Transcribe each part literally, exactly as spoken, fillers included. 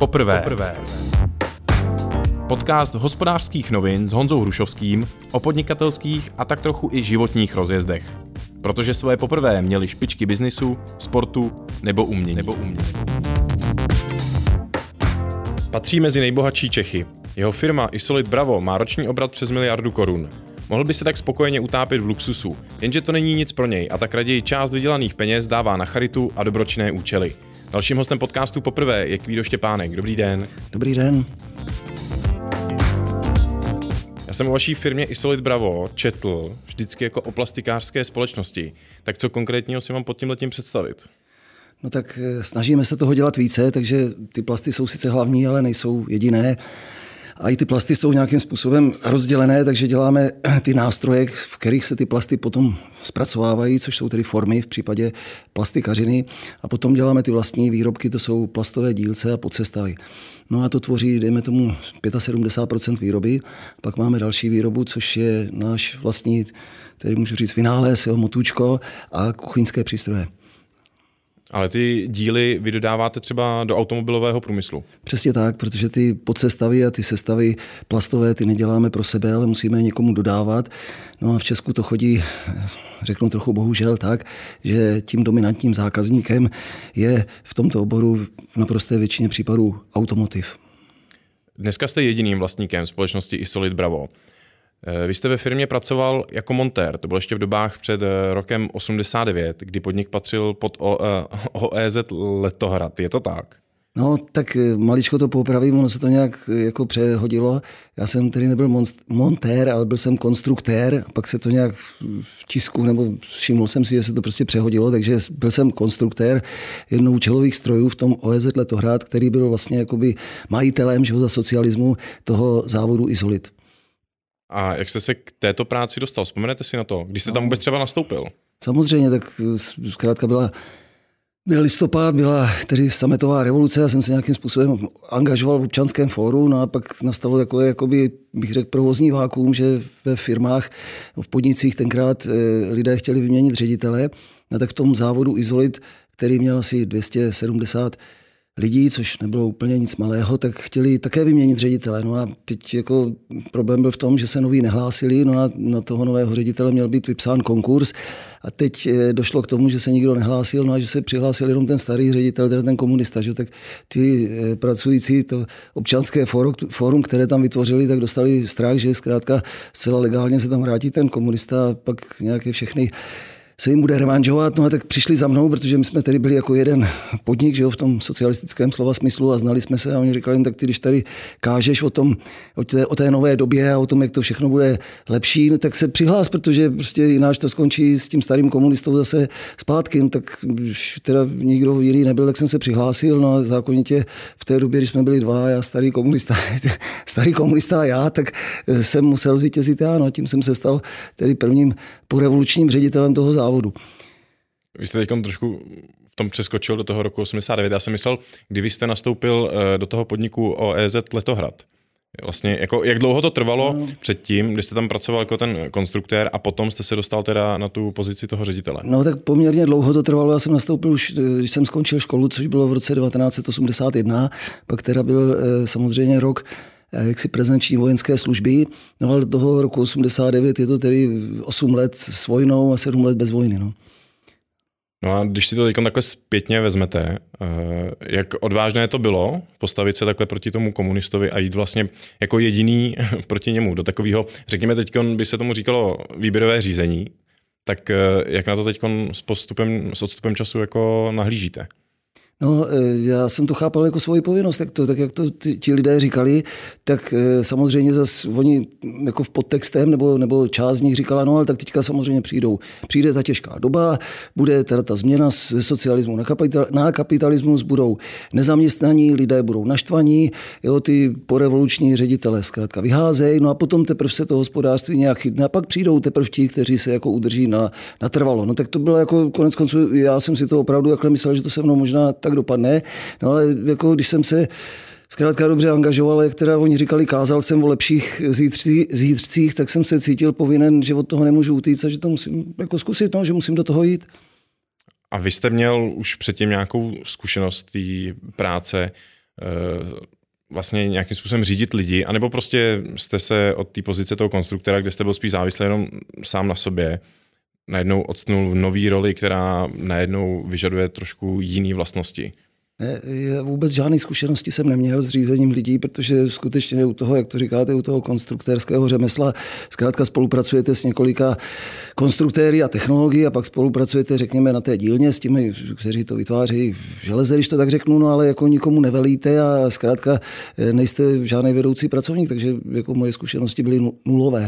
Poprvé. Poprvé. Podcast hospodářských novin s Honzou Hrušovským o podnikatelských a tak trochu i životních rozjezdech. Protože svoje poprvé měli špičky biznisu, sportu nebo umění. Nebo umění. Patří mezi nejbohatší Čechy. Jeho firma Isolit Bravo má roční obrat přes miliardu korun. Mohl by se tak spokojeně utápět v luxusu, jenže to není nic pro něj a tak raději část vydělaných peněz dává na charitu a dobročinné účely. Dalším hostem podcastu Poprvé je Kvído Štěpánek. Dobrý den. Dobrý den. Já jsem o vaší firmě Isolit Bravo četl vždycky jako o plastikářské společnosti. Tak co konkrétního si mám pod tímhletím představit? No tak snažíme se toho dělat více, takže ty plasty jsou sice hlavní, ale nejsou jediné. A i ty plasty jsou nějakým způsobem rozdělené, takže děláme ty nástroje, v kterých se ty plasty potom zpracovávají, což jsou tedy formy v případě plastikařiny. A potom děláme ty vlastní výrobky, to jsou plastové dílce a podsestavy. No a to tvoří, dejme tomu, sedmdesát pět procent výroby. Pak máme další výrobu, což je náš vlastní, tedy můžu říct, vynález, jeho motůčko a kuchyňské přístroje. Ale ty díly vy dodáváte třeba do automobilového průmyslu. Přesně tak, protože ty podsestavy a ty sestavy plastové ty neděláme pro sebe, ale musíme je někomu dodávat. No a v Česku to chodí, řeknu trochu bohužel tak, že tím dominantním zákazníkem je v tomto oboru v naprosté většině případů automotiv. Dneska jste jediným vlastníkem společnosti Isolit Bravo. Vy jste ve firmě pracoval jako montér, to bylo ještě v dobách před rokem osmdesát devět, kdy podnik patřil pod O E Z Letohrad. Je to tak? No, tak maličko to popravím, ono se to nějak jako přehodilo. Já jsem tedy nebyl montér, ale byl jsem konstruktér, pak se to nějak v tisku, nebo všiml jsem si, že se to prostě přehodilo, takže byl jsem konstruktér jednoúčelových strojů v tom O E Z Letohrad, který byl vlastně jakoby majitelem, že ho za socialismu, toho závodu Isolit. A jak jste se k této práci dostal? Vzpomenete si na to? Když jste tam vůbec třeba nastoupil? Samozřejmě, tak zkrátka byla, byl listopad, byla tedy sametová revoluce, já jsem se nějakým způsobem angažoval v občanském fóru, no a pak nastalo takové, jakoby, bych řekl, provozní vákuum, že ve firmách, v podnicích tenkrát lidé chtěli vyměnit ředitele, no tak v tom závodu Isolit, který měl asi dvě stě sedmdesát lidí, což nebylo úplně nic malého, tak chtěli také vyměnit ředitele. No a teď jako problém byl v tom, že se noví nehlásili, no a na toho nového ředitele měl být vypsán konkurs a teď došlo k tomu, že se nikdo nehlásil, no a že se přihlásil jenom ten starý ředitel, teda ten komunista, že tak ty pracující, to občanské fórum, které tam vytvořili, tak dostali strach, že zkrátka zcela legálně se tam vrátí ten komunista a pak nějaké všechny se jim bude revanžovat, no a tak přišli za mnou, protože my jsme tady byli jako jeden podnik, že jo, v tom socialistickém slova smyslu a znali jsme se a oni říkali, tak ty, když tady kážeš o tom, o té, o té nové době a o tom, jak to všechno bude lepší, no, tak se přihlás, protože prostě jináč to skončí s tím starým komunistou zase zpátky, no, tak teda nikdo jiný nebyl, tak jsem se přihlásil, no a zákonitě v té době, když jsme byli dva, já starý komunista, starý komunista a já, tak jsem musel zvítězit já, no a tím jsem se stal tedy prvním porevolučním ředitelem toho závodu. Vy jste teď trošku v tom přeskočil do toho roku osmdesát devět. Já jsem myslel, kdy vy jste nastoupil do toho podniku O E Z Letohrad. Vlastně, jako, jak dlouho to trvalo no. předtím, kdy jste tam pracoval jako ten konstruktér a potom jste se dostal teda na tu pozici toho ředitele? No tak poměrně dlouho to trvalo. Já jsem nastoupil už, když jsem skončil školu, což bylo v roce devatenáct set osmdesát jedna. Pak teda byl samozřejmě rok jaksi prezenční vojenské služby. No ale do toho roku osmdesát devět je to tedy osm let s vojnou a sedm let bez vojny. No, no a když si to teď takhle zpětně vezmete, jak odvážné to bylo postavit se takhle proti tomu komunistovi a jít vlastně jako jediný proti němu do takového, řekněme teď by se tomu říkalo výběrové řízení, tak jak na to teď s postupem, s odstupem času jako nahlížíte? No, já jsem to chápal jako svoji povinnost, tak, to, tak jak to ti, ti lidé říkali, tak samozřejmě zase oni jako v podtextem nebo, nebo část z nich říkala, no ale tak teďka samozřejmě přijdou. Přijde ta těžká doba, bude teda ta změna ze socialismu na, kapital, na kapitalismus, budou nezaměstnaní, lidé budou naštvaní, jo, ty porevoluční ředitele zkrátka vyházejí, no a potom teprve se to hospodářství nějak chytne a pak přijdou teprve ti, kteří se jako udrží na, na trvalo. No tak to bylo jako konec konců, já jsem si to opravdu takhle myslel, že to se mnou možná tak dopadne, no ale jako když jsem se zkrátka dobře angažoval, jak teda oni říkali, kázal jsem o lepších zítřcích, zítřcích, tak jsem se cítil povinen, že od toho nemůžu utíct a že to musím jako zkusit, no, že musím do toho jít. A vy jste měl už předtím nějakou zkušenost té práce vlastně nějakým způsobem řídit lidi, anebo prostě jste se od té pozice toho konstruktora, kde jste byl spíš závislý jenom sám na sobě, najednou odstnul v nový roli, která najednou vyžaduje trošku jiný vlastnosti? Ne, vůbec žádné zkušenosti jsem neměl s řízením lidí, protože skutečně u toho, jak to říkáte, u toho konstruktérského řemesla, zkrátka spolupracujete s několika konstruktéry a technologií a pak spolupracujete, řekněme, na té dílně s těmi, kteří to vytváří v železe, když to tak řeknu, no ale jako nikomu nevelíte a zkrátka nejste žádný vedoucí pracovník, takže jako moje zkušenosti byly nulové.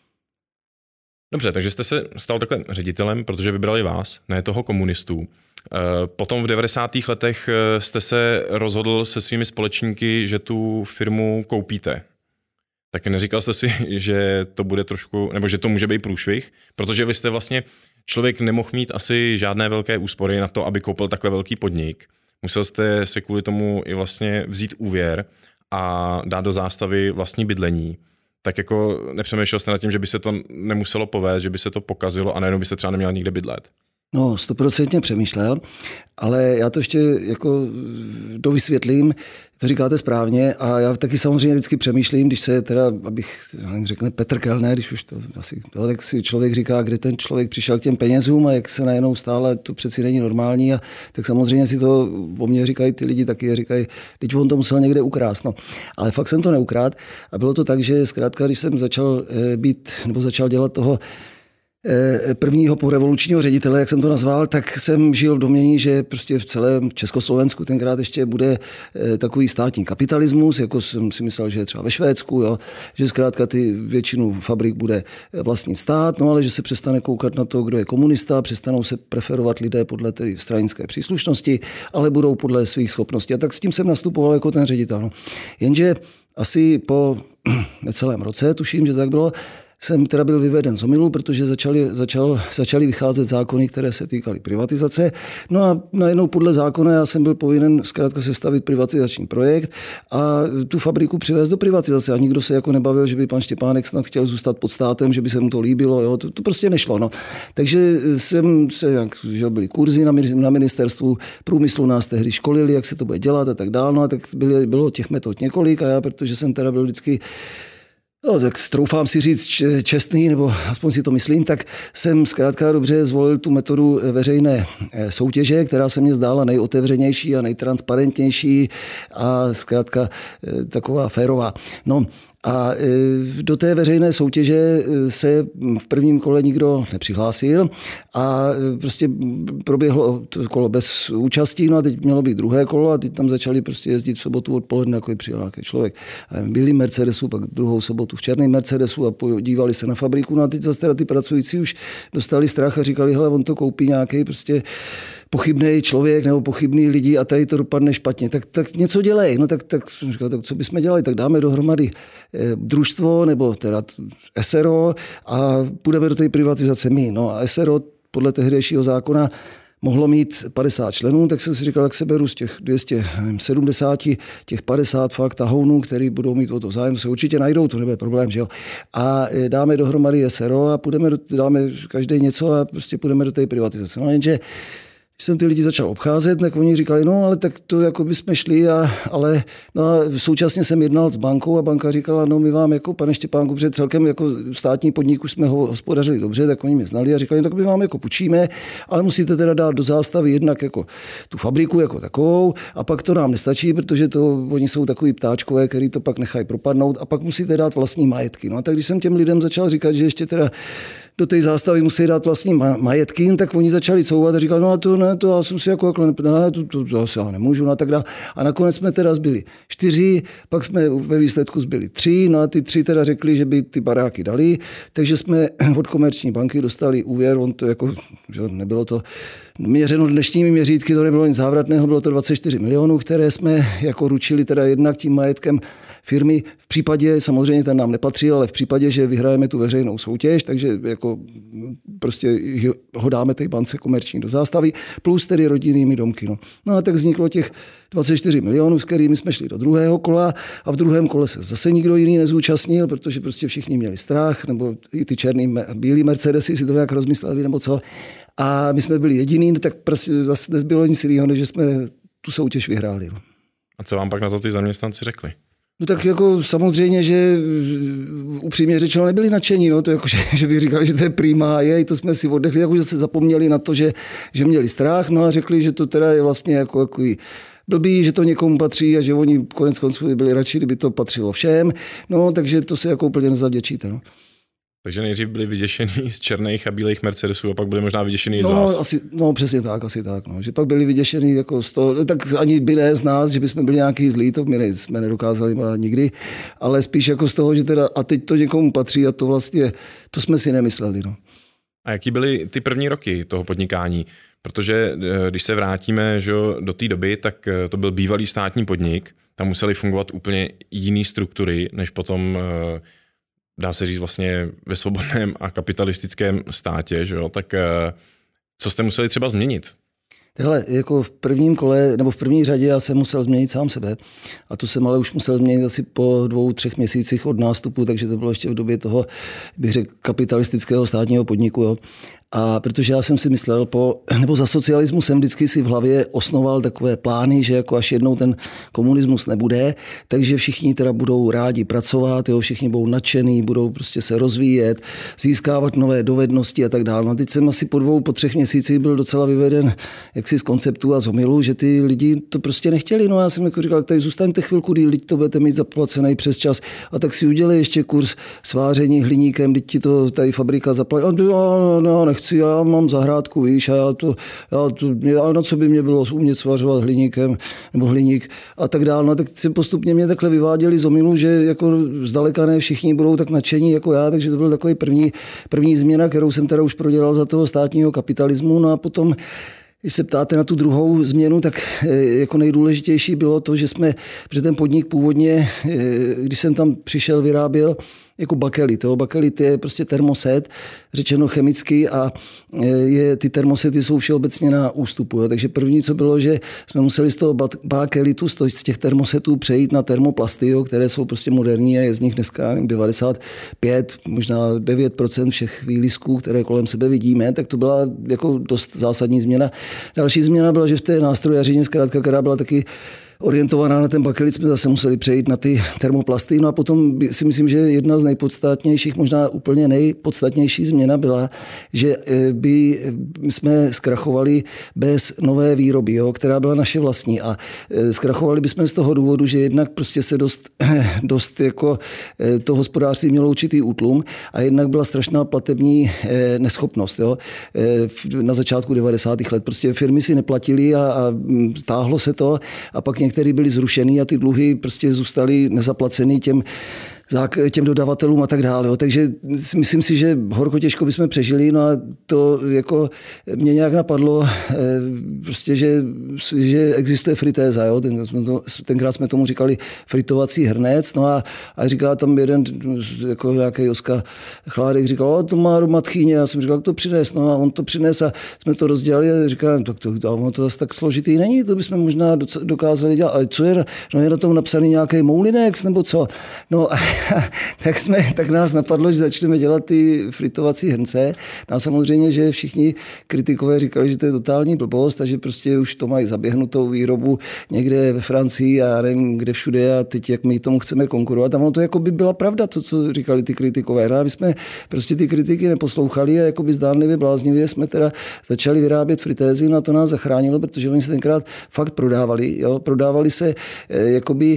Dobře, takže jste se stal takhle ředitelem, protože vybrali vás, ne toho komunistů. Potom v devadesátých letech jste se rozhodl se svými společníky, že tu firmu koupíte. Tak neříkal jste si, že to bude trošku, nebo že to může být průšvih, protože vy jste vlastně, člověk nemohl mít asi žádné velké úspory na to, aby koupil takhle velký podnik. Musel jste si kvůli tomu i vlastně vzít úvěr a dát do zástavy vlastní bydlení. Tak jako nepřemýšlel jste nad tím, že by se to nemuselo povést, že by se to pokazilo a najednou byste třeba neměl nikde bydlet? No, stoprocentně přemýšlel, ale já to ještě jako dovysvětlím, to říkáte správně a já taky samozřejmě vždycky přemýšlím, když se teda, abych řekne Petr Kellner, když už to asi, to, tak si člověk říká, kde ten člověk přišel k těm penězům a jak se najednou stále, to přeci není normální a tak samozřejmě si to o mě říkají ty lidi taky, říkají, teď on to musel někde ukrást, no. Ale fakt jsem to neukrát a bylo to tak, že zkrátka, když jsem začal být, nebo začal dělat toho prvního porevolučního ředitele, jak jsem to nazval, tak jsem žil v domnění, že prostě v celém Československu tenkrát ještě bude takový státní kapitalismus, jako jsem si myslel, že je třeba ve Švédsku, jo, že zkrátka ty většinu fabrik bude vlastní stát, no ale že se přestane koukat na to, kdo je komunista, přestanou se preferovat lidé podle tedy stranické příslušnosti, ale budou podle svých schopností. A tak s tím jsem nastupoval jako ten ředitel. No. Jenže asi po necelém roce, tuším, že tak bylo, jsem teda byl vyveden z omylu, protože začali, začal, začali vycházet zákony, které se týkaly privatizace. No a najednou podle zákona já jsem byl povinen zkrátka sestavit privatizační projekt a tu fabriku přivést do privatizace. A nikdo se jako nebavil, že by pan Štěpánek snad chtěl zůstat pod státem, že by se mu to líbilo. Jo? To, to prostě nešlo. No. Takže jsem se, jak, že byly kurzy na, na ministerstvu průmyslu, nás tehdy školili, jak se to bude dělat a tak dále. No a tak byly, bylo těch metod několik a já, protože jsem teda byl vždycky no, tak stroufám si říct čestný, nebo aspoň si to myslím, tak jsem zkrátka dobře zvolil tu metodu veřejné soutěže, která se mně zdála nejotevřenější a nejtransparentnější a zkrátka taková férová. No, a do té veřejné soutěže se v prvním kole nikdo nepřihlásil a prostě proběhlo to kolo bez účastí, no a teď mělo být druhé kolo a teď tam začali prostě jezdit v sobotu odpoledne, jako přijel nějaký člověk v bílým Mercedesu, pak druhou sobotu v černém Mercedesu a podívali se na fabriku, no a teď zase teda ty pracující už dostali strach a říkali, hele, on to koupí nějaký prostě pochybný člověk nebo pochybný lidi a tady to dopadne špatně. Tak, tak něco dělej. No tak, tak, říkal, tak co bychom dělali? Tak dáme dohromady eh, družstvo nebo teda S R O a půjdeme do té privatizace my. No a S R O podle tehdejšího zákona mohlo mít padesát členů, tak jsem si říkal, jak se beru z těch dvě stě sedmdesát, těch padesát fakt tahounů, který budou mít o to zájem, se určitě najdou, to nebude problém, že jo. A dáme dohromady S R O a půjdeme, dáme každý něco a prostě půjdeme do té privatizace. No jenže když jsem ty lidi začal obcházet, tak oni říkali, no ale tak to jako bychom šli, a, ale no a současně jsem jednal s bankou a banka říkala, no my vám jako pane Štěpánku, protože celkem jako státní podnik už jsme ho hospodařili dobře, tak oni mě znali a říkali, no, tak my vám jako půjčíme, ale musíte teda dát do zástavy jednak jako tu fabriku jako takovou a pak to nám nestačí, protože to oni jsou takový ptáčkové, který to pak nechají propadnout a pak musíte dát vlastní majetky. No a tak když jsem těm lidem začal říkat, že ještě teda do té zástavy musí dát vlastní majetky, tak oni začali couvat a říkali, no a to ne, to já jsem si jako, jako ne, to, to, to asi já nemůžu, no a tak dále. A nakonec jsme teda zbyli čtyři, pak jsme ve výsledku zbyli tři, no a ty tři teda řekli, že by ty baráky dali, takže jsme od Komerční banky dostali úvěr, on to jako, že nebylo to měřeno dnešními měřítky, to nebylo nic závratného, bylo to dvacet čtyři milionů, které jsme jako ručili teda jednak tím majetkem firmy. V případě, samozřejmě ten nám nepatřil, ale v případě, že vyhrajeme tu veřejnou soutěž, takže jako prostě ho dáme té bance Komerční do zástavy, plus tedy rodinnými domky. No. no a tak vzniklo těch dvacet čtyři milionů, s kterými jsme šli do druhého kola a v druhém kole se zase nikdo jiný nezúčastnil, protože prostě všichni měli strach, nebo i ty černý bílý Mercedesy si to jak rozmysleli, nebo co. A my jsme byli jediný, tak prostě zase nezbylo nic jiného, než že jsme tu soutěž vyhráli. No. A co vám pak na to ty zaměstnanci řekli? No tak jako samozřejmě, že upřímně řečeno nebyli nadšení, no, to jako, že, že bych říkal, že to je prima, je, to jsme si oddechli, jako, že se zapomněli na to, že, že měli strach, no a řekli, že to teda je vlastně jako, jako blbý, že to někomu patří a že oni konec konců byli radši, kdyby to patřilo všem, no takže to se jako úplně nezavděčíte, no. Takže nejdřív byli vyděšený z černých a bílých Mercedesů a pak byli možná vyděšený no, z vás. Asi, no přesně tak, asi tak. No. Že pak byli vyděšený jako z toho, tak ani by ne z nás, že bychom byli nějaký zlí, to my ne, jsme nedokázali nikdy, ale spíš jako z toho, že teda a teď to někomu patří a to vlastně, to jsme si nemysleli. No. A jaký byly ty první roky toho podnikání? Protože když se vrátíme že, do té doby, tak to byl bývalý státní podnik, tam musely fungovat úplně jiné struktury, než potom dá se říct vlastně ve svobodném a kapitalistickém státě, že jo? Tak co jste museli třeba změnit? Hele, jako v prvním kole, nebo v první řadě já jsem musel změnit sám sebe. A to jsem ale už musel změnit asi po dvou, třech měsících od nástupu, takže to bylo ještě v době toho, bych řekl, kapitalistického státního podniku. Jo. A protože já jsem si myslel, po, nebo za socialismu jsem vždycky si v hlavě osnoval takové plány, že jako až jednou ten komunismus nebude, takže všichni teda budou rádi pracovat, jo, všichni budou nadšený, budou prostě se rozvíjet, získávat nové dovednosti a tak dále. No teď jsem asi po dvou, po třech měsících byl docela vyveden jaksi z konceptu a z omylu, že ty lidi to prostě nechtěli. No já jsem jako říkal, tady zůstaňte chvilku díl, to budete mít zaplacený přes čas a tak si udělej ještě kurz sváření hliníkem, teď ti to tady fabrika zaplatí. A no, no, nechci, já mám zahrádku, víš, a já to, já to, já, na co by mě bylo umět svařovat hliníkem, nebo hliník a tak dále. No tak se postupně mě takhle vyváděli z omylu, že jako zdaleka ne všichni budou tak nadšení jako já, takže to byl takový první, první změna, kterou jsem teda už prodělal za toho státního kapitalismu. No a potom, když se ptáte na tu druhou změnu, tak jako nejdůležitější bylo to, že jsme, protože ten podnik původně, když jsem tam přišel, vyráběl jako bakelit. Jo. Bakelit je prostě termoset, řečeno chemicky a je, ty termosety jsou všeobecně na ústupu. Jo. Takže první, co bylo, že jsme museli z toho bakelitu, z těch termosetů přejít na termoplasty, jo, které jsou prostě moderní a je z nich dneska devadesát pět, možná devět procent všech výlisků, které kolem sebe vidíme, tak to byla jako dost zásadní změna. Další změna byla, že v té nástrojařině, zkrátka, která byla taky orientovaná na ten bakelit, jsme zase museli přejít na ty termoplasty. No a potom si myslím, že jedna z nejpodstatnějších, možná úplně nejpodstatnější změna byla, že by jsme zkrachovali bez nové výroby, jo, která byla naše vlastní. A zkrachovali bychom z toho důvodu, že jednak prostě se dost, dost jako to hospodářství mělo určitý útlum a jednak byla strašná platební neschopnost. Jo. Na začátku devadesátých let prostě firmy si neplatily a, a stáhlo se to a pak některé byly zrušený a ty dluhy prostě zůstaly nezaplacený těm těm dodavatelům a tak dále. Jo. Takže myslím si, že horko těžko bychom přežili, no a to jako mě nějak napadlo, prostě, že, že existuje fritéza. Jo. Ten, jsme to, tenkrát jsme tomu říkali fritovací hrnec, no a, a říká tam jeden, jako nějaký Joska Chládek, říkal, o, to má doma tchýně, já jsem říkal, jak to přines, no a on to přines a jsme to rozdělali a říkám, tak to, to, ono to zase tak složitý není, to bychom možná dokázali dělat, ale co je, no je na tom napsaný nějaký moulinex, nebo co? No tak, jsme, tak nás napadlo, že začneme dělat ty fritovací hrnce. No a samozřejmě, že všichni kritikové říkali, že to je totální blbost a že prostě už to mají zaběhnutou výrobu někde ve Francii a já nevím, kde všude a teď jak my tomu chceme konkurovat. A ono to jako by byla pravda, to, co říkali ty kritikové. No a my jsme prostě ty kritiky neposlouchali a jako by zdánlivě bláznivě jsme teda začali vyrábět fritézy, no a to nás zachránilo, protože oni se tenkrát fakt prodávali. Jo? Prodávali se jakoby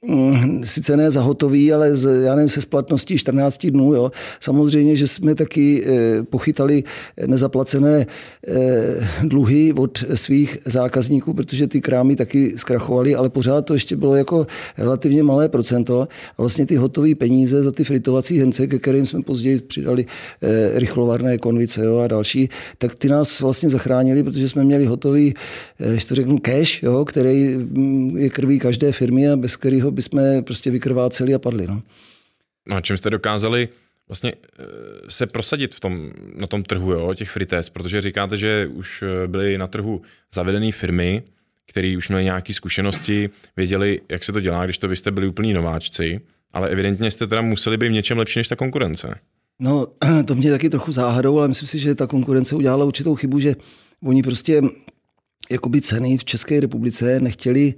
sice ne za hotový, ale z, já nevím, se splatností čtrnáct dnů. Jo. Samozřejmě, že jsme taky e, pochytali nezaplacené e, dluhy od svých zákazníků, protože ty krámy taky zkrachovaly, ale pořád to ještě bylo jako relativně malé procento. A vlastně ty hotové peníze za ty fritovací hrnce, ke kterým jsme později přidali e, rychlovarné konvice, jo, a další, tak ty nás vlastně zachránili, protože jsme měli hotový, e, to řeknu, cash, jo, který je krví každé firmy a bez kterého bychom prostě vykrváceli a padli. No. No a čím jste dokázali vlastně se prosadit v tom, na tom trhu, jo, těch fritéz, protože říkáte, že už byly na trhu zavedené firmy, které už měly nějaké zkušenosti, věděli, jak se to dělá, když to vy jste byli úplní nováčci, ale evidentně jste teda museli být v něčem lepší než ta konkurence. No, to mě taky trochu záhadou, ale myslím si, že ta konkurence udělala určitou chybu, že oni prostě jakoby ceny v České republice nechtěli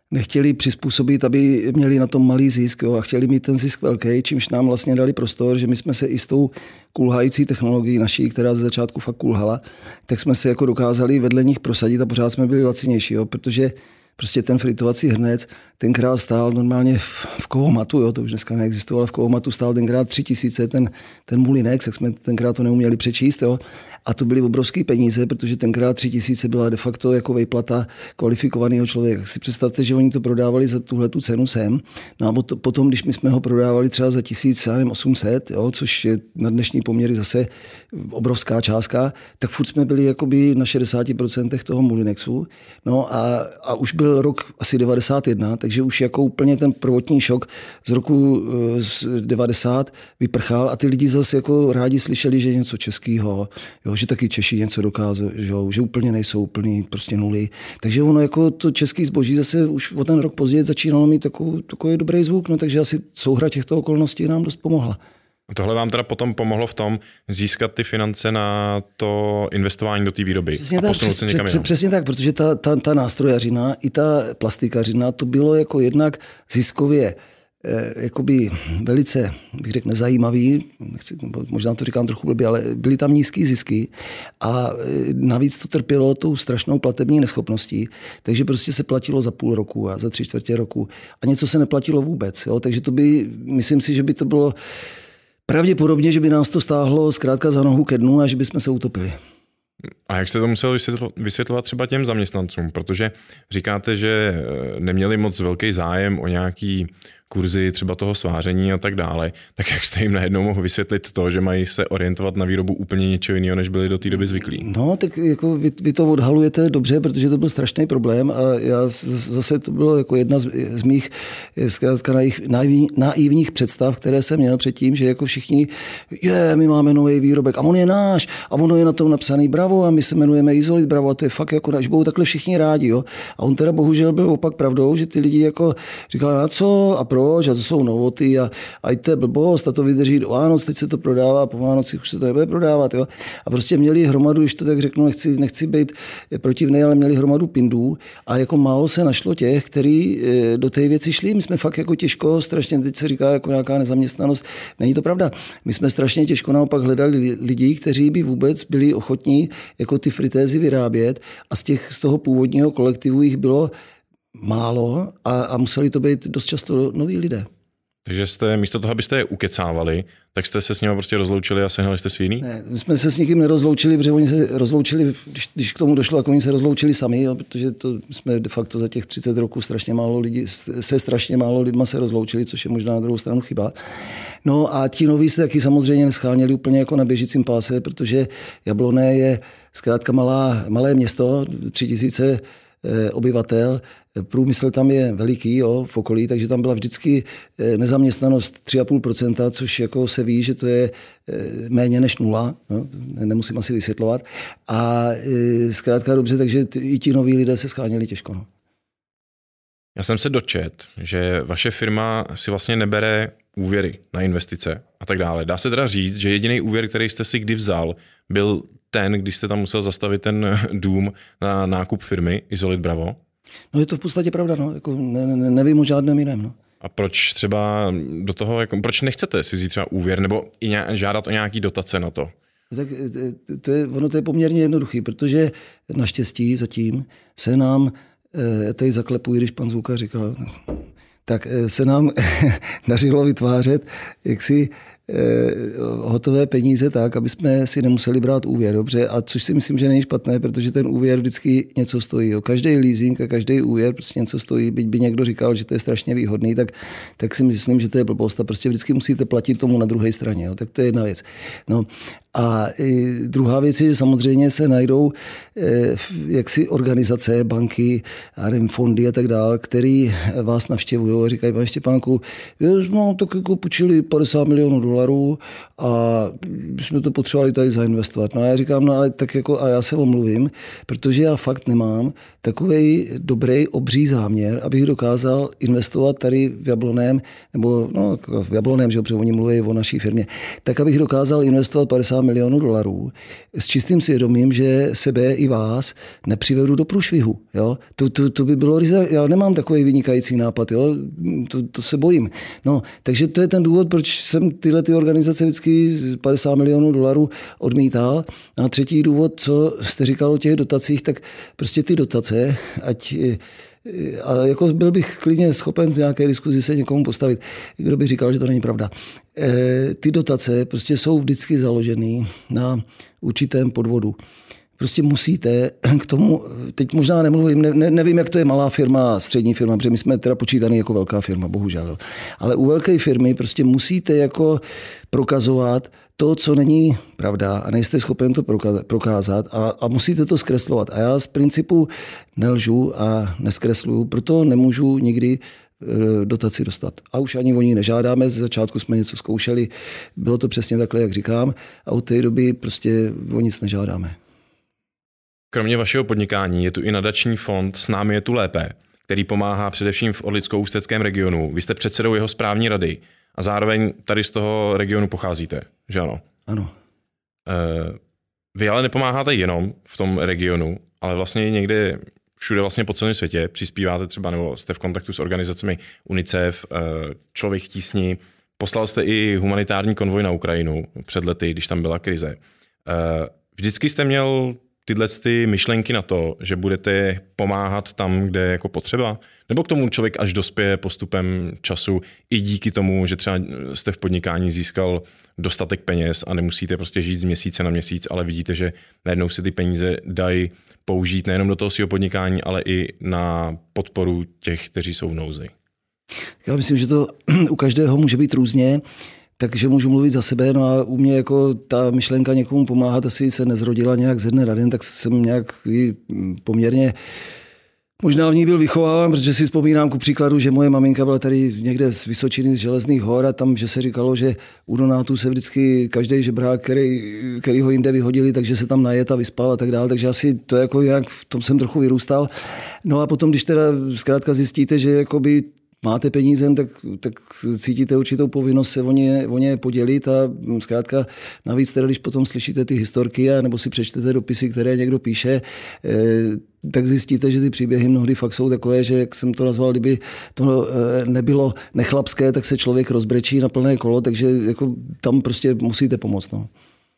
nechtěli přizpůsobit, aby měli na tom malý zisk, jo, a chtěli mít ten zisk velký, čímž nám vlastně dali prostor, že my jsme se i s tou kulhající technologií naší, která ze začátku fakt kulhala, tak jsme se jako dokázali vedle nich prosadit a pořád jsme byli lacinější, jo, protože prostě ten fritovací hrnec tenkrát stál normálně v, v Kovomatu, jo, to už dneska neexistuje, ale v Kovomatu stál tenkrát tři tisíce, ten, ten Mulinex, jak jsme tenkrát to neuměli přečíst, jo. A to byly obrovské peníze, protože tenkrát tři tisíce byla de facto jako vejplata kvalifikovaného člověka. Si představte, že oni to prodávali za tuhle tu cenu sem. No a potom, když my jsme ho prodávali třeba za tisíc osm set, jo, což je na dnešní poměry zase obrovská částka, tak furt jsme byli jakoby na šedesát procent toho Mulinexu. No a, a už byl rok asi devadesát jedna, takže už jako úplně ten prvotní šok z roku z devadesát vyprchal a ty lidi zase jako rádi slyšeli, že je něco českého, jo, že taky Češi něco dokážou, že úplně nejsou úplný prostě nuly. Takže ono jako to český zboží zase už o ten rok později začínalo mít takový, takový dobrý zvuk, no takže asi souhra těchto okolností nám dost pomohla. Tohle vám teda potom pomohlo v tom získat ty finance na to investování do té výroby přesně a tak, posunout přes, se někam přes, jinam. Přesně tak, protože ta, ta, ta nástrojařina i ta plastikařina, to bylo jako jednak ziskově eh, jakoby velice, bych řekl, nezajímavý, nechci, možná to říkám trochu blbě, ale byly tam nízký zisky a eh, navíc to trpělo tou strašnou platební neschopností, takže prostě se platilo za půl roku a za tři čtvrtě roku a něco se neplatilo vůbec, jo? Takže to by, myslím si, že by to bylo pravděpodobně, že by nás to stáhlo zkrátka za nohu ke dnu a že bychom se utopili. A jak jste to musel vysvětlovat třeba těm zaměstnancům? Protože říkáte, že neměli moc velký zájem o nějaký kurzy třeba toho sváření a tak dále. Tak jak jste jim najednou mohl vysvětlit to, že mají se orientovat na výrobu úplně něčeho jiného, než byli do té doby zvyklí? No, tak jako vy, vy to odhalujete dobře, protože to byl strašný problém a já zase to bylo jako jedna z, z mých zkrátka naivních představ, které jsem měl předtím, že jako všichni, je, my máme nový výrobek a on je náš a ono je na tom napsaný Bravo a my se jmenujeme Isolit Bravo a to je fakt jako náš, budou takhle všichni rádi, jo. A on teda bohužel byl opak pravdou, že ty lidi jako říkali, na co a proč, a to jsou novoty a, a to je blbost a to vydrží do Vánoc, teď se to prodává a po Vánocích už se to nebude prodávat. Jo? A prostě měli hromadu, když to tak řeknu, nechci, nechci být protivnej, ale měli hromadu pindů a jako málo se našlo těch, kteří do té věci šli. My jsme fakt jako těžko, strašně, teď se říká jako nějaká nezaměstnanost, není to pravda. My jsme strašně těžko naopak hledali lidi, kteří by vůbec byli ochotní jako ty fritézy vyrábět a z, těch, z toho původního kolektivu jich bylo málo a, a museli to být dost často noví lidé. Takže jste místo toho, abyste je ukecávali, tak jste se s nimi prostě rozloučili a sehnali jste si jiný? Ne, my jsme se s nikým nerozloučili, protože oni se rozloučili, když, když k tomu došlo, jako oni se rozloučili sami, jo, protože to jsme de facto za těch třicet roků strašně málo lidí, se strašně málo lidma se rozloučili, což je možná na druhou stranu chyba. No a ti noví se taky samozřejmě nescháněli úplně jako na běžícím páse, protože Jabloné je zkrátka malá, malé město, tři tisíce obyvatel, průmysl tam je veliký, jo, v okolí, takže tam byla vždycky nezaměstnanost tři a půl procenta, což jako se ví, že to je méně než nula, no, nemusím asi vysvětlovat. A zkrátka dobře, takže i ti noví lidé se scháněli těžko. No. Já jsem se dočet, že vaše firma si vlastně nebere úvěry na investice a tak dále. Dá se teda říct, že jediný úvěr, který jste si kdy vzal, byl ten, když jste tam musel zastavit ten dům na nákup firmy Isolit Bravo? No je to v podstatě pravda, no. Jako ne, ne, nevím o žádném jiném. No. A proč třeba do toho, jako, proč nechcete si vzít třeba úvěr nebo i ně, žádat o nějaký dotace na to? Tak to je, ono to je poměrně jednoduchý, protože naštěstí zatím se nám, já tady zaklepuji, když pan zvukař říkal, tak se nám dařilo vytvářet jaksi hotové peníze tak, aby jsme si nemuseli brát úvěr, dobře, a což si myslím, že není špatné, protože ten úvěr vždycky něco stojí. Jo. Každý leasing a každý úvěr prostě něco stojí, byť by někdo říkal, že to je strašně výhodný, tak, tak si myslím, že to je blbost a prostě vždycky musíte platit tomu na druhé straně, jo. Tak to je jedna věc. No, a druhá věc je, že samozřejmě se najdou eh, jaksi organizace, banky, já nevím, fondy a tak dále, který vás navštěvují a říkají, pane Štěpánku, no, tak jako půjčili padesát milionů dolarů dolarů a jsme to potřebovali tady zainvestovat. No a já říkám, no ale tak jako, a já se omluvím, protože já fakt nemám takovej dobrý obří záměr, abych dokázal investovat tady v Jablonném, nebo no, v Jablonném, že oni mluví o naší firmě, tak abych dokázal investovat padesát milionů dolarů s čistým svědomím, že sebe i vás nepřivedu do průšvihu. Jo? To, to, to by bylo, já nemám takový vynikající nápad, jo? To, to se bojím. No, takže to je ten důvod, proč jsem tyhle ty organizace vždycky padesát milionů dolarů odmítal. A třetí důvod, co jste říkal o těch dotacích, tak prostě ty dotace, ať a jako byl bych klidně schopen v nějaké diskuzi se někomu postavit, kdo by říkal, že to není pravda. E, ty dotace prostě jsou vždycky založený na určitém podvodu. Prostě musíte k tomu, teď možná nemluvím, ne, ne, nevím, jak to je malá firma, střední firma, protože my jsme teda počítaný jako velká firma, bohužel. Jo. Ale u velké firmy prostě musíte jako prokazovat to, co není pravda a nejste schopen to prokázat a, a musíte to zkreslovat. A já z principu nelžu a neskresluju, proto nemůžu nikdy dotaci dostat. A už ani o ní nežádáme, ze začátku jsme něco zkoušeli, bylo to přesně takhle, jak říkám, a od té doby prostě o nic nežádáme. Kromě vašeho podnikání je tu i nadační fond S námi je tu lépe, který pomáhá především v Orlicko-Ústeckém regionu. Vy jste předsedou jeho správní rady a zároveň tady z toho regionu pocházíte, že ano? Ano. Vy ale nepomáháte jenom v tom regionu, ale vlastně někde všude vlastně po celém světě přispíváte třeba, nebo jste v kontaktu s organizacemi UNICEF, Člověk v tísni. Poslal jste i humanitární konvoj na Ukrajinu před lety, když tam byla krize. Vždycky jste měl tyhle ty myšlenky na to, že budete pomáhat tam, kde je jako potřeba? Nebo k tomu člověk až dospěje postupem času i díky tomu, že třeba jste v podnikání získal dostatek peněz a nemusíte prostě žít z měsíce na měsíc, ale vidíte, že najednou se ty peníze dají použít nejenom do toho svého podnikání, ale i na podporu těch, kteří jsou v nouzi? Já myslím, že to u každého může být různě. Takže můžu mluvit za sebe, no a u mě jako ta myšlenka někomu pomáhat asi se nezrodila nějak ze dne na den, tak jsem nějak poměrně, možná v ní byl vychováván, protože si vzpomínám ku příkladu, že moje maminka byla tady někde z Vysočiny, z Železných hor a tam, že se říkalo, že u Donátů se vždycky každý žebrák, který, který ho jinde vyhodili, takže se tam najet a vyspal a tak dále, takže asi to jako jak v tom jsem trochu vyrůstal. No a potom, když teda zkrátka zjistíte, že jakoby máte peníze, tak, tak cítíte určitou povinnost se o ně, o ně podělit a zkrátka navíc teda, když potom slyšíte ty historky a nebo si přečtete dopisy, které někdo píše, eh, tak zjistíte, že ty příběhy mnohdy fakt jsou takové, že jak jsem to nazval, kdyby to eh, nebylo nechlapské, tak se člověk rozbrečí na plné kolo, takže jako tam prostě musíte pomoct. No.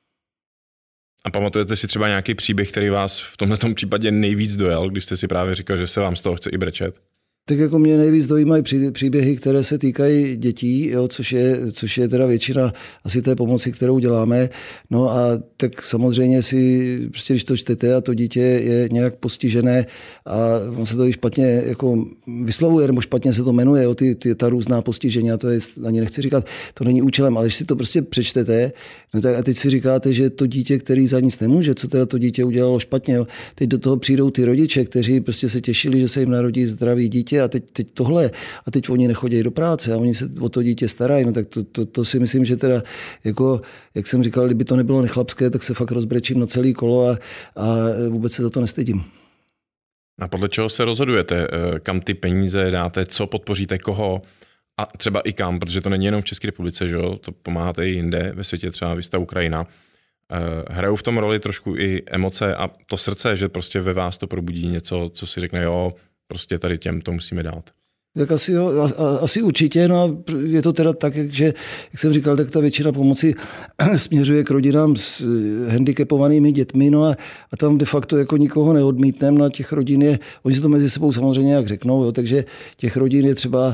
A pamatujete si třeba nějaký příběh, který vás v tomto případě nejvíc dojal, když jste si právě říkal, že se vám z toho chce i brečet? Tak jako mě nejvíc dojímají příběhy, které se týkají dětí, jo, což, je, což je teda většina asi té pomoci, kterou děláme. No a tak samozřejmě si, prostě když to čtete a to dítě je nějak postižené a on se to i špatně jako vyslovuje, nebo špatně se to jmenuje, jo, ty, ty, ta různá postižení, a to je, ani nechci říkat, to není účelem, ale když si to prostě přečtete, no tak a teď si říkáte, že to dítě, který za nic nemůže, co teda to dítě udělalo špatně, jo, teď do toho přijdou ty rodiče, kteří prostě se těšili, že se jim narodí zdravý dítě, a teď, teď tohle, a teď oni nechodí do práce a oni se o to dítě starají, no tak to, to, to si myslím, že teda, jako, jak jsem říkal, kdyby to nebylo nechlapské, tak se fakt rozbrečím na celý kolo a, a vůbec se za to nestydím. A podle čeho se rozhodujete, kam ty peníze dáte, co podpoříte, koho a třeba i kam, protože to není jenom v České republice, že jo, to pomáháte i jinde ve světě, třeba vy jste Ukrajina. Hrajou v tom roli trošku i emoce a to srdce, že prostě ve vás to probudí něco, co si řekne, jo, prostě tady těm to musíme dát. Tak asi, jo, asi určitě, no a je to teda tak, že, jak jsem říkal, tak ta většina pomoci směřuje k rodinám s handicapovanými dětmi, no a, a tam de facto jako nikoho neodmítneme, na těch rodin je, oni si to mezi sebou samozřejmě jak řeknou, jo, takže těch rodin je třeba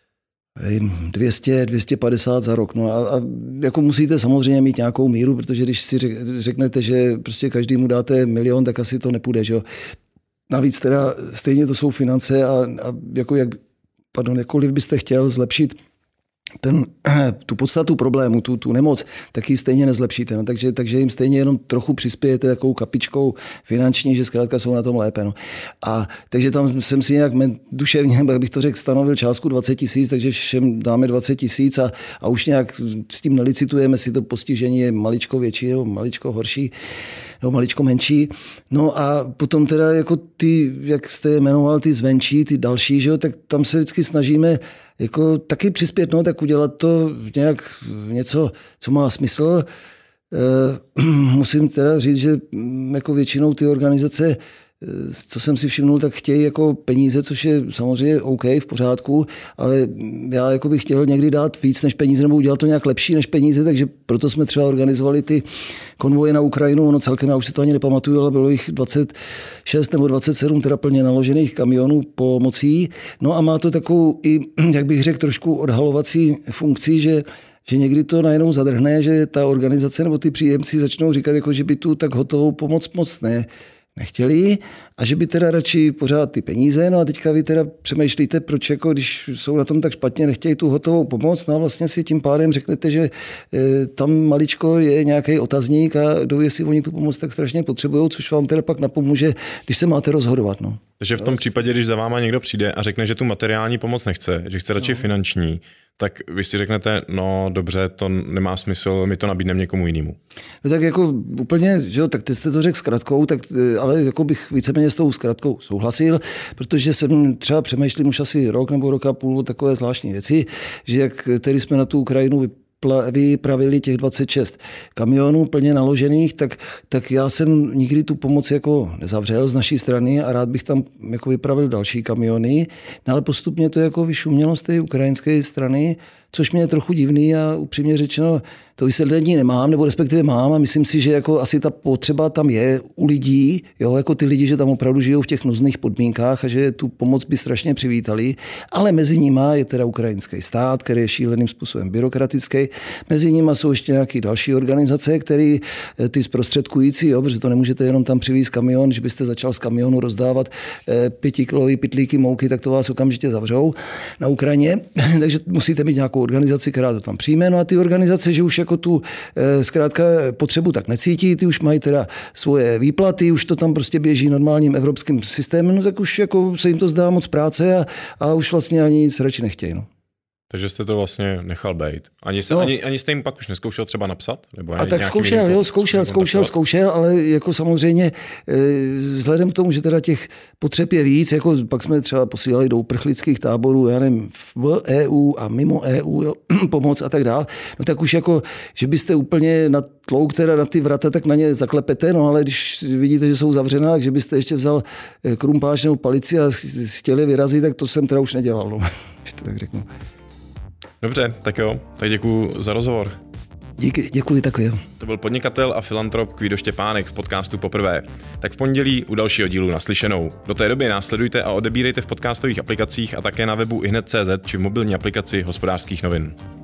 dvě stě, dvě stě padesát za rok. No a, a jako musíte samozřejmě mít nějakou míru, protože když si řeknete, že prostě každému dáte milion, tak asi to nepůjde, že jo. Navíc teda stejně to jsou finance a, a jako jak, pardon, jakkoliv byste chtěl zlepšit ten, tu podstatu problému, tu, tu nemoc, tak ji stejně nezlepšíte. No. Takže, takže jim stejně jenom trochu přispějete takovou kapičkou finanční, že zkrátka jsou na tom lépe. No. A takže tam jsem si nějak duševně, jak bych to řekl, stanovil částku dvacet tisíc, takže všem dáme dvacet tisíc a, a už nějak s tím nelicitujeme, jestli to postižení je maličko větší nebo maličko horší, nebo maličko menší. No a potom teda jako ty, jak jste jmenoval, ty zvenčí, ty další, že jo, tak tam se vždycky snažíme jako taky přispět, no, tak udělat to nějak něco, co má smysl. E, musím teda říct, že jako většinou ty organizace, co jsem si všimnul, tak chtějí jako peníze, což je samozřejmě OK, v pořádku, ale já jako bych chtěl někdy dát víc než peníze, nebo udělat to nějak lepší než peníze, takže proto jsme třeba organizovali ty konvoje na Ukrajinu, ono celkem, já už si to ani nepamatuju, ale bylo jich dvacet šest nebo dvacet sedm teda plně naložených kamionů pomocí. No a má to takovou i, jak bych řekl, trošku odhalovací funkci, že že někdy to najednou zadrhne, že ta organizace nebo ty příjemci začnou říkat, jako, že by tu tak hotovou pomoc moc ne, nechtěli a že by teda radši pořád ty peníze. No a teďka vy teda přemýšlíte, proč jako, když jsou na tom tak špatně, nechtějí tu hotovou pomoc. No a vlastně si tím pádem řeknete, že e, tam maličko je nějaký otazník a jdou, jestli oni tu pomoc tak strašně potřebují, což vám teda pak napomůže, když se máte rozhodovat. No. Takže v tom případě, když za váma někdo přijde a řekne, že tu materiální pomoc nechce, že chce radši no. finanční, tak vy si řeknete, no dobře, to nemá smysl, my to nabídneme někomu jinému. No tak jako úplně, že jo, tak ty jste to řekl zkratkou, tak, ale jako bych víceméně s tou zkratkou souhlasil, protože jsem třeba přemýšlím už asi rok nebo rok a půl o takové zvláštní věci, že jak tedy jsme na tu Ukrajinu vypravili těch dvacet šest kamionů plně naložených, tak, tak já jsem nikdy tu pomoc jako nezavřel z naší strany a rád bych tam jako vypravil další kamiony, no ale postupně to jako vyšumělo z té ukrajinské strany, což mě je trochu divný a upřímně řečeno to vysvětlení nemám, nebo respektive mám a myslím si, že jako asi ta potřeba tam je u lidí, jo, jako ty lidi, že tam opravdu žijou v těch nuzných podmínkách a že tu pomoc by strašně přivítali, ale mezi nima je teda ukrajinský stát, který je šíleným způsobem byrokratický, mezi nima jsou ještě nějaké další organizace, které ty zprostředkující, jo, protože to nemůžete jenom tam přivést kamion, že byste začal z kamionu rozdávat pětikilový pytlíky mouky, tak to vás okamžitě zavřou na Ukrajině, takže musíte mít nějakou organizaci, která to tam přijme, no a ty organizace, že už jako tu zkrátka potřebu tak necítí, ty už mají teda svoje výplaty, už to tam prostě běží normálním evropským systémem, no tak už jako se jim to zdá moc práce a, a už vlastně ani nic radši nechtějí. No. Takže jste to vlastně nechal bejt. Ani, se, no. ani, ani jste jim pak už neskoušel třeba napsat? Nebo a tak zkoušel, jo, zkoušel, zkoušel, zkoušel, ale jako samozřejmě vzhledem k tomu, že teda těch potřeb je víc, jako pak jsme třeba posílali do uprchlických táborů, já nevím, v E U a mimo E U, jo, pomoc a tak dál, no tak už jako, že byste úplně na tlouk teda na ty vrata, tak na ně zaklepete, no ale když vidíte, že jsou zavřená, takže byste ještě vzal krumpáč nebo palici a chtěli vyrazit, tak to jsem teda už nedělal, no, že to tak řeknu. Dobře, tak jo, tak děkuju za rozhovor. Díky, děkuji, takový. To byl podnikatel a filantrop Kvído Štěpánek v podcastu Poprvé. Tak v pondělí u dalšího dílu naslyšenou. Do té doby následujte a odebírejte v podcastových aplikacích a také na webu ihned tečka cé zet či v mobilní aplikaci Hospodářských novin.